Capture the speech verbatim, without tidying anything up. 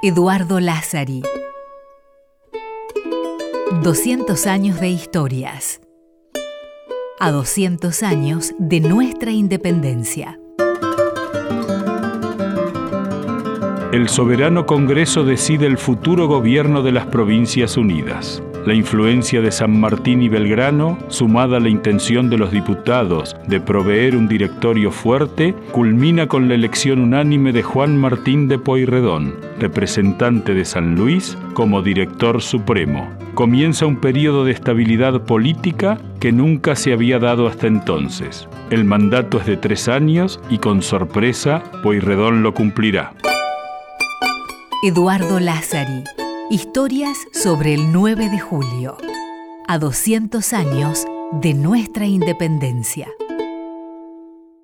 Eduardo Lázari. doscientos años de historias. A doscientos años de nuestra independencia. El soberano Congreso decide el futuro gobierno de las Provincias Unidas. La influencia de San Martín y Belgrano, sumada a la intención de los diputados de proveer un directorio fuerte, culmina con la elección unánime de Juan Martín de Pueyrredón, representante de San Luis, como director supremo. Comienza un periodo de estabilidad política que nunca se había dado hasta entonces. El mandato es de tres años y, con sorpresa, Pueyrredón lo cumplirá. Eduardo Lázari. Historias sobre el nueve de julio. A doscientos años de nuestra independencia.